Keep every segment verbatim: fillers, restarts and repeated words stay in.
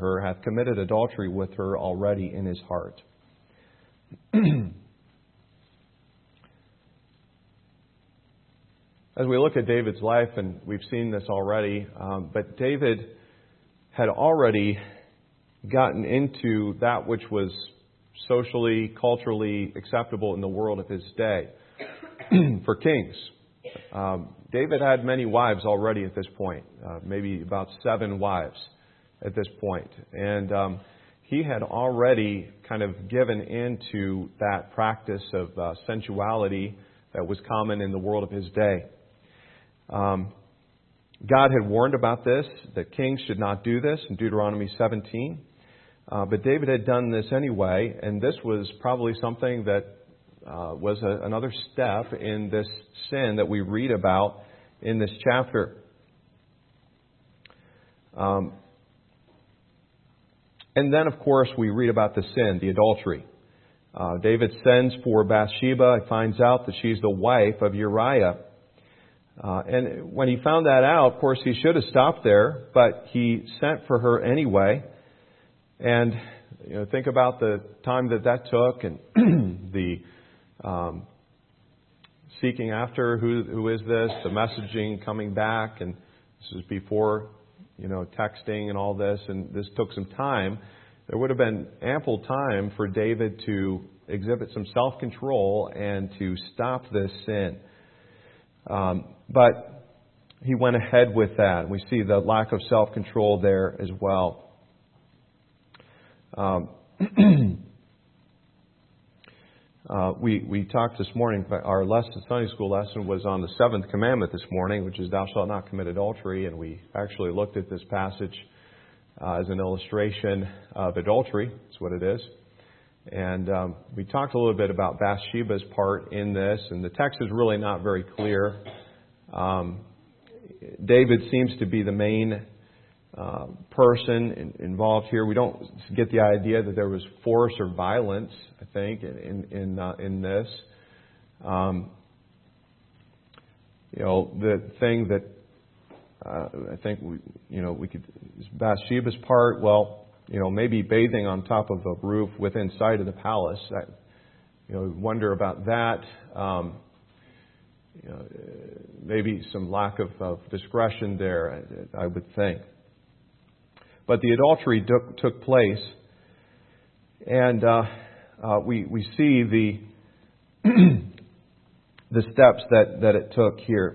her hath committed adultery with her already in his heart. As we look at David's life, and we've seen this already, um, but David had already gotten into that which was socially, culturally acceptable in the world of his day for kings. Um, David had many wives already at this point, uh, maybe about seven wives at this point. And um, he had already kind of given into that practice of uh, sensuality that was common in the world of his day. Um, God had warned about this, that kings should not do this in Deuteronomy seventeen. Uh, but David had done this anyway, and this was probably something that uh, was a, another step in this sin that we read about in this chapter. Um, and then, of course, we read about the sin, the adultery. Uh, David sends for Bathsheba and finds out that she's the wife of Uriah. Uh, and when he found that out, of course, he should have stopped there, but he sent for her anyway. And you know, think about the time that that took, and the um, seeking after who who is this, the messaging coming back, and this is before you know texting and all this, and this took some time. There would have been ample time for David to exhibit some self-control and to stop this sin. Um, but he went ahead with that. We see the lack of self-control there as well. Um, uh, we we talked this morning. Our lesson, Sunday school lesson, was on the seventh commandment this morning, which is "Thou shalt not commit adultery." And we actually looked at this passage uh, as an illustration of adultery. That's what it is. And um, we talked a little bit about Bathsheba's part in this, and the text is really not very clear. Um, David seems to be the main uh, person in, involved here. We don't get the idea that there was force or violence, I think, in in, uh, in this. Um, you know, the thing that uh, I think we, you know, we could is Bathsheba's part. Well. You know, maybe bathing on top of a roof within sight of the palace. I, you know, wonder about that. Um, you know, maybe some lack of, of discretion there, I, I would think. But the adultery took, took place, and uh, uh, we we see the the steps that, that it took here.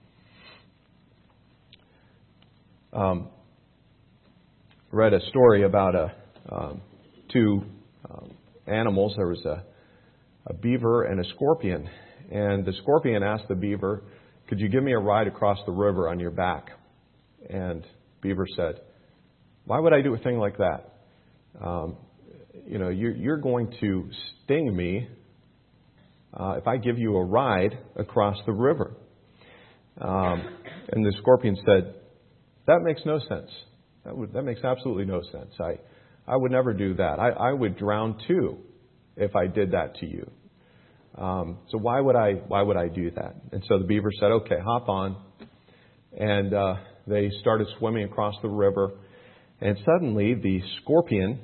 Um, read a story about a um, two um, animals. There was a, a beaver and a scorpion. And the scorpion asked the beaver, "Could you give me a ride across the river on your back?" And beaver said, "Why would I do a thing like that? Um, you know, you're, you're going to sting me uh, if I give you a ride across the river." Um, and the scorpion said, "That makes no sense. That would, that makes absolutely no sense. I, I would never do that. I, I would drown too if I did that to you. Um, so why would I, why would I do that?" And so the beaver said, "Okay, hop on." And uh, they started swimming across the river. And suddenly the scorpion,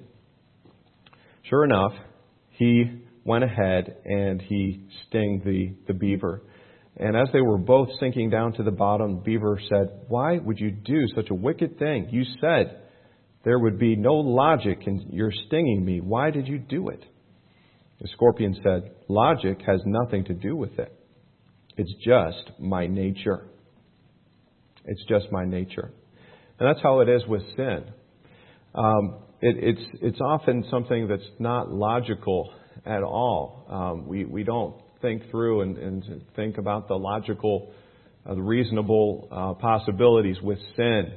sure enough, he went ahead and he stung the, the beaver. And as they were both sinking down to the bottom, Beaver said, "Why would you do such a wicked thing? You said there would be no logic in your stinging me. Why did you do it?" The scorpion said, "Logic has nothing to do with it. It's just my nature. It's just my nature." And that's how it is with sin. Um, it, it's it's often something that's not logical at all. Um, we we don't think through and, and think about the logical, uh, the reasonable uh, possibilities with sin.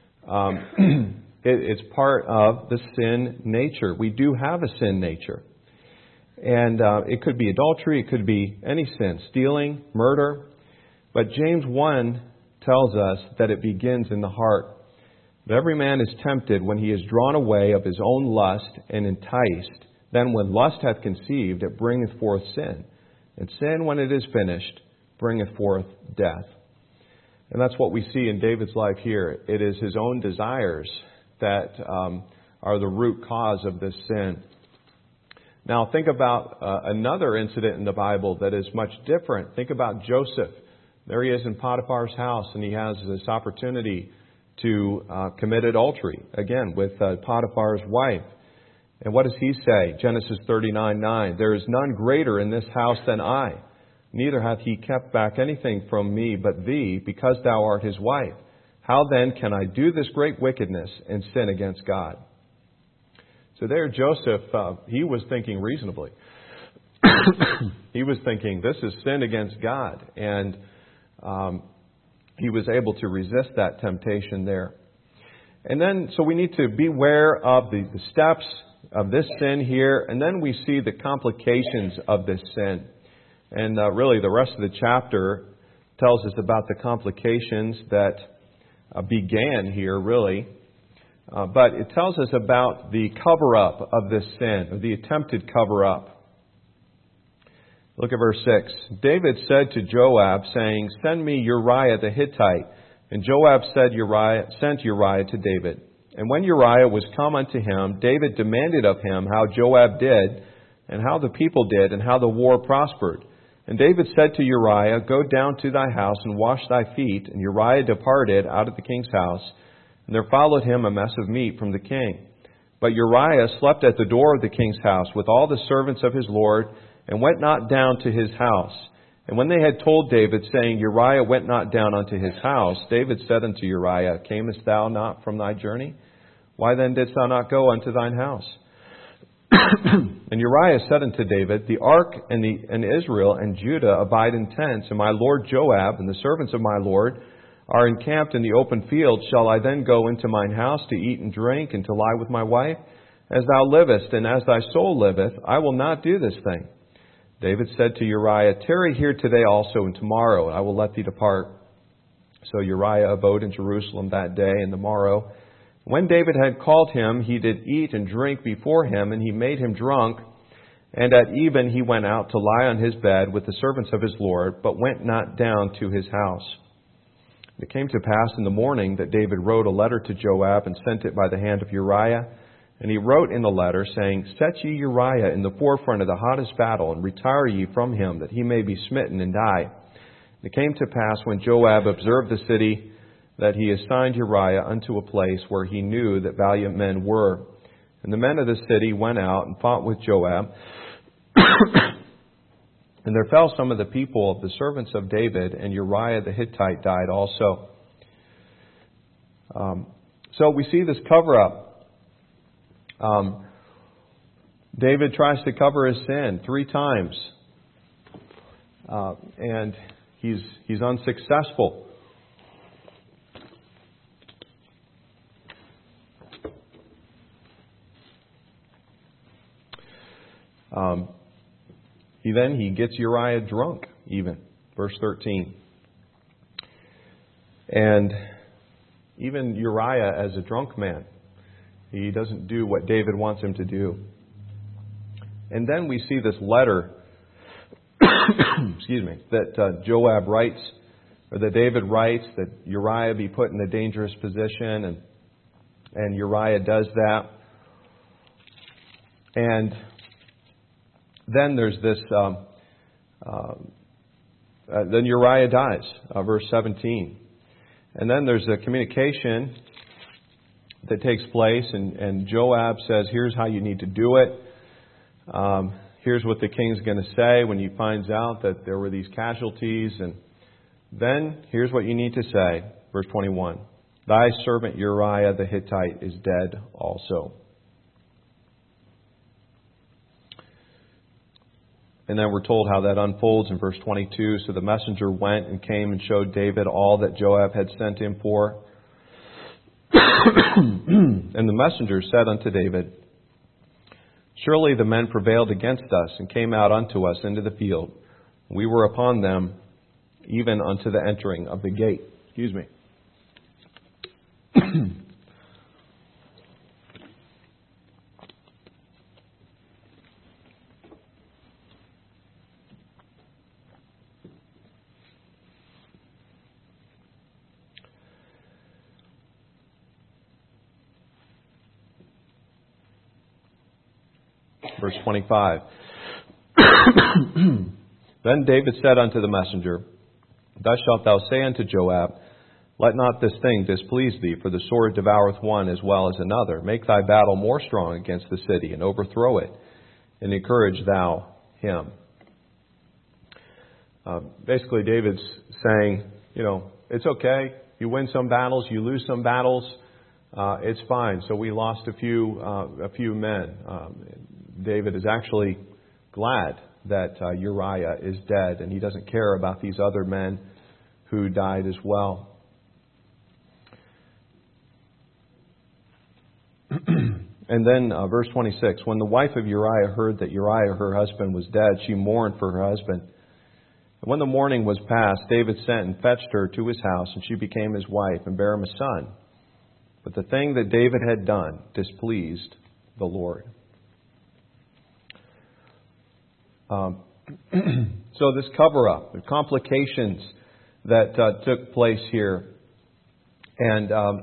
Um, it, it's part of the sin nature. We do have a sin nature. And uh, it could be adultery, it could be any sin, stealing, murder. But James one tells us that it begins in the heart. But every man is tempted when he is drawn away of his own lust and enticed. Then when lust hath conceived, it bringeth forth sin. And sin, when it is finished, bringeth forth death. And that's what we see in David's life here. It is his own desires that um, are the root cause of this sin. Now think about uh, another incident in the Bible that is much different. Think about Joseph. There he is in Potiphar's house, and he has this opportunity to uh, commit adultery, again, with uh, Potiphar's wife. And what does he say? Genesis thirty-nine nine, "There is none greater in this house than I. Neither hath he kept back anything from me but thee, because thou art his wife. How then can I do this great wickedness and sin against God?" So there Joseph, uh, he was thinking reasonably. He was thinking, this is sin against God. And um, he was able to resist that temptation there. And then, so we need to beware of the, the steps of this sin here. And then we see the complications of this sin. And uh, really the rest of the chapter tells us about the complications that uh, began here, really. Uh, but it tells us about the cover-up of this sin, or the attempted cover-up. Look at verse six. "David said to Joab, saying, Send me Uriah the Hittite. And Joab said Uriah, sent Uriah to David. And when Uriah was come unto him, David demanded of him how Joab did, and how the people did, and how the war prospered. And David said to Uriah, Go down to thy house and wash thy feet. And Uriah departed out of the king's house. And there followed him a mess of meat from the king. But Uriah slept at the door of the king's house with all the servants of his lord, and went not down to his house. And when they had told David, saying, Uriah went not down unto his house, David said unto Uriah, Camest thou not from thy journey? Why then didst thou not go unto thine house? And Uriah said unto David, The ark and, the, and Israel and Judah abide in tents, and my lord Joab and the servants of my lord are encamped in the open field. Shall I then go into mine house to eat and drink, and to lie with my wife? As thou livest, and as thy soul liveth, I will not do this thing. David said to Uriah, Tarry here today also, and tomorrow I will let thee depart. So Uriah abode in Jerusalem that day and the morrow. When David had called him, he did eat and drink before him, and he made him drunk. And at even he went out to lie on his bed with the servants of his lord, but went not down to his house. It came to pass in the morning that David wrote a letter to Joab, and sent it by the hand of Uriah. And he wrote in the letter, saying, Set ye Uriah in the forefront of the hottest battle, and retire ye from him, that he may be smitten and die. And it came to pass, when Joab observed the city, that he assigned Uriah unto a place where he knew that valiant men were. And the men of the city went out and fought with Joab. And there fell some of the people of the servants of David, and Uriah the Hittite died also. Um, so we see this cover-up. Um, David tries to cover his sin three times, uh, and he's he's unsuccessful. Um, he then he gets Uriah drunk, even verse thirteen, and even Uriah as a drunk man, he doesn't do what David wants him to do. And then we see this letter, excuse me, that uh, Joab writes, or that David writes, that Uriah be put in a dangerous position, and and Uriah does that. And then there's this, um, uh, uh, then Uriah dies, uh, verse seventeen. And then there's a communication that takes place, and, and Joab says, here's how you need to do it. Um, here's what the king's going to say when he finds out that there were these casualties. And then here's what you need to say, verse twenty-one. Thy servant Uriah the Hittite is dead also. And then we're told how that unfolds in verse twenty-two. So the messenger went and came and showed David all that Joab had sent him for. And the messenger said unto David, Surely the men prevailed against us, and came out unto us into the field. We were upon them, even unto the entering of the gate. Excuse me. Verse twenty-five. Then David said unto the messenger, Thus shalt thou say unto Joab, Let not this thing displease thee, for the sword devoureth one as well as another. Make thy battle more strong against the city, and overthrow it, and encourage thou him. Uh, basically, David's saying, you know, it's okay. You win some battles, you lose some battles. Uh, it's fine. So we lost a few uh, a few men. Um, David is actually glad that uh, Uriah is dead, and he doesn't care about these other men who died as well. And then uh, verse twenty-six, when the wife of Uriah heard that Uriah, her husband, was dead, she mourned for her husband. And when the mourning was past, David sent and fetched her to his house, and she became his wife, and bare him a son. But the thing that David had done displeased the Lord. Um, so this cover-up, the complications that uh, took place here, and um,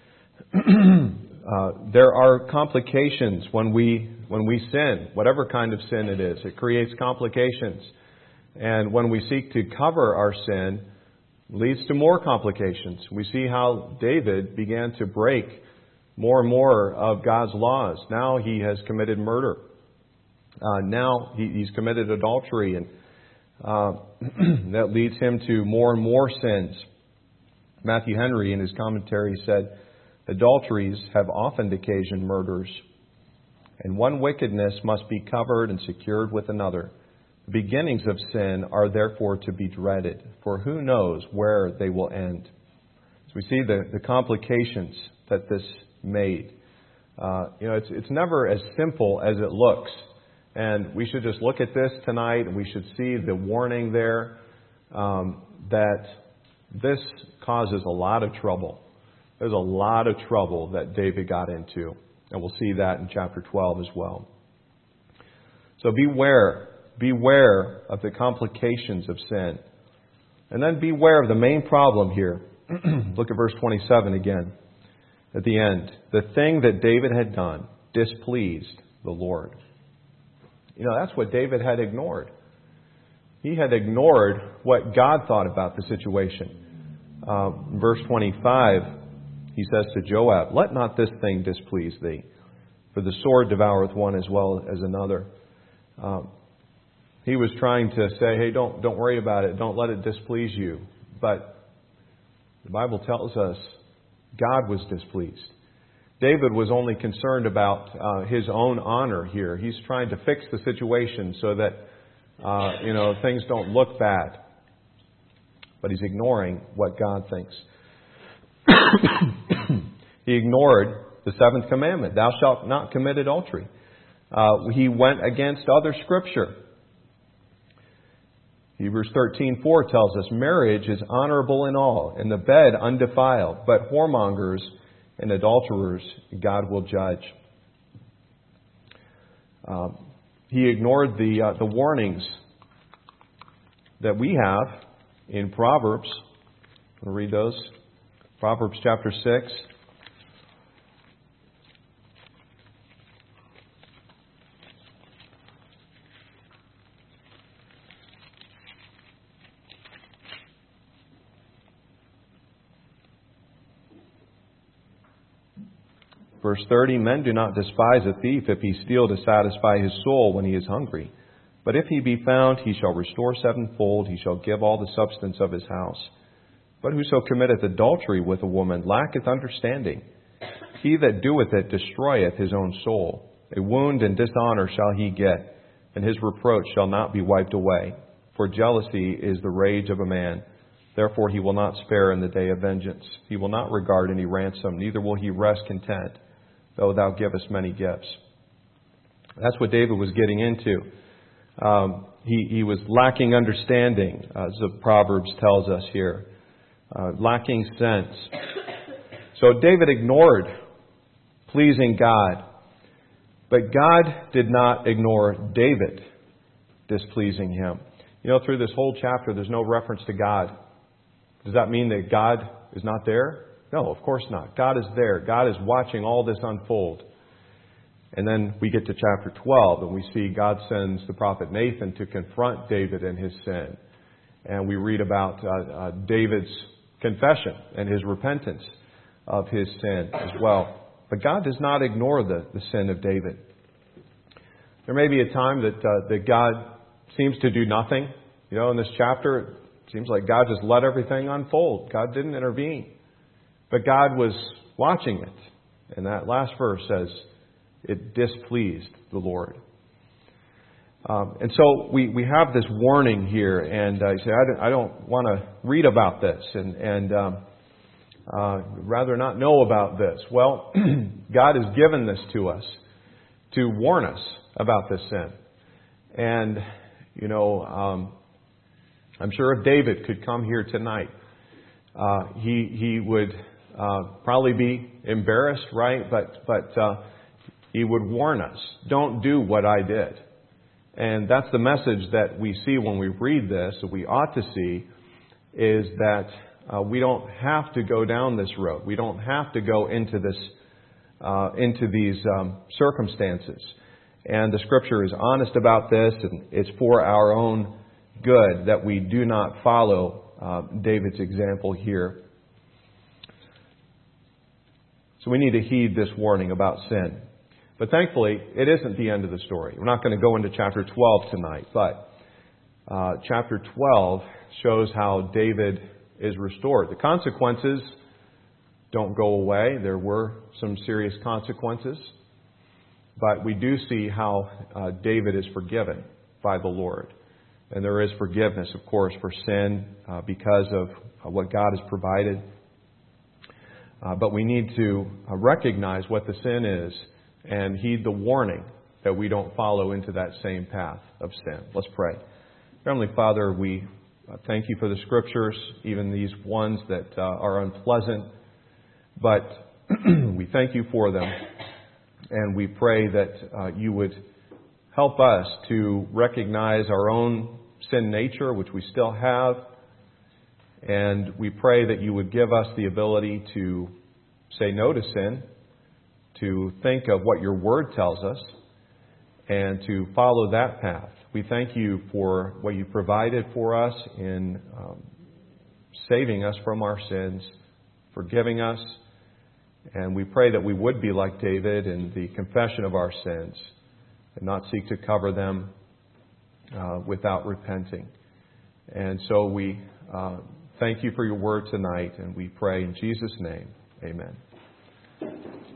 uh, there are complications when we when we sin, whatever kind of sin it is. It creates complications, and when we seek to cover our sin, leads to more complications. We see how David began to break more and more of God's laws. Now he has committed murder. Uh, now he, he's committed adultery, and uh, that leads him to more and more sins. Matthew Henry, in his commentary, said, Adulteries have often occasioned murders, and one wickedness must be covered and secured with another. The beginnings of sin are therefore to be dreaded, for who knows where they will end. So we see the, the complications that this made. Uh, you know, it's it's never as simple as it looks. And we should just look at this tonight, and we should see the warning there um, that this causes a lot of trouble. There's a lot of trouble that David got into. And we'll see that in chapter twelve as well. So beware. Beware of the complications of sin. And then beware of the main problem here. Look at verse twenty-seven again. At the end. The thing that David had done displeased the Lord. You know, that's what David had ignored. He had ignored what God thought about the situation. Uh, verse twenty-five, he says to Joab, Let not this thing displease thee, for the sword devoureth one as well as another. Um, he was trying to say, hey, don't don't worry about it. Don't let it displease you. But the Bible tells us God was displeased. David was only concerned about uh, his own honor here. He's trying to fix the situation so that uh, you know things don't look bad. But he's ignoring what God thinks. He ignored the seventh commandment, thou shalt not commit adultery. Uh, he went against other Scripture. Hebrews thirteen four tells us, marriage is honorable in all, and the bed undefiled, but whoremongers and adulterers God will judge. Um, he ignored the uh, the warnings that we have in Proverbs. I'm going to read those. Proverbs chapter six. Verse thirty, men do not despise a thief if he steal to satisfy his soul when he is hungry. But if he be found, he shall restore sevenfold, he shall give all the substance of his house. But whoso committeth adultery with a woman lacketh understanding. He that doeth it destroyeth his own soul. A wound and dishonor shall he get, and his reproach shall not be wiped away. For jealousy is the rage of a man. Therefore he will not spare in the day of vengeance. He will not regard any ransom, neither will he rest content, though thou givest many gifts. That's what David was getting into. Um, he, he was lacking understanding, as the Proverbs tells us here. Uh, lacking sense. So David ignored pleasing God. But God did not ignore David displeasing him. You know, through this whole chapter, there's no reference to God. Does that mean that God is not there? No, of course not. God is there. God is watching all this unfold. And then we get to chapter twelve, and we see God sends the prophet Nathan to confront David and his sin. And we read about uh, uh, David's confession and his repentance of his sin as well. But God does not ignore the, the sin of David. There may be a time that uh, that God seems to do nothing. You know, in this chapter, it seems like God just let everything unfold. God didn't intervene. But God was watching it. And that last verse says, it displeased the Lord. Um, and so we, we have this warning here, and uh, you say, I don't, I don't want to read about this, and, and um, uh, rather not know about this. Well, God has given this to us to warn us about this sin. And, you know, um, I'm sure if David could come here tonight, uh, he he would uh, probably be embarrassed, right? But but uh, he would warn us, don't do what I did. And that's the message that we see when we read this, that we ought to see, is that uh, we don't have to go down this road. We don't have to go into this, uh, into these um, circumstances. And the Scripture is honest about this, and it's for our own good that we do not follow uh, David's example here. So we need to heed this warning about sin. But thankfully, it isn't the end of the story. We're not going to go into chapter twelve tonight, but uh, chapter twelve shows how David is restored. The consequences don't go away. There were some serious consequences, but we do see how uh, David is forgiven by the Lord. And there is forgiveness, of course, for sin uh, because of uh, what God has provided. Uh, but we need to uh, recognize what the sin is and heed the warning that we don't follow into that same path of sin. Let's pray. Heavenly Father, we thank you for the Scriptures, even these ones that uh, are unpleasant, but we thank you for them, and we pray that uh, you would help us to recognize our own sin nature, which we still have, and we pray that you would give us the ability to say no to sin, to think of what your Word tells us, and to follow that path. We thank you for what you provided for us in um, saving us from our sins, forgiving us, and we pray that we would be like David in the confession of our sins and not seek to cover them uh, without repenting. And so we uh, thank you for your Word tonight, and we pray in Jesus' name. Amen.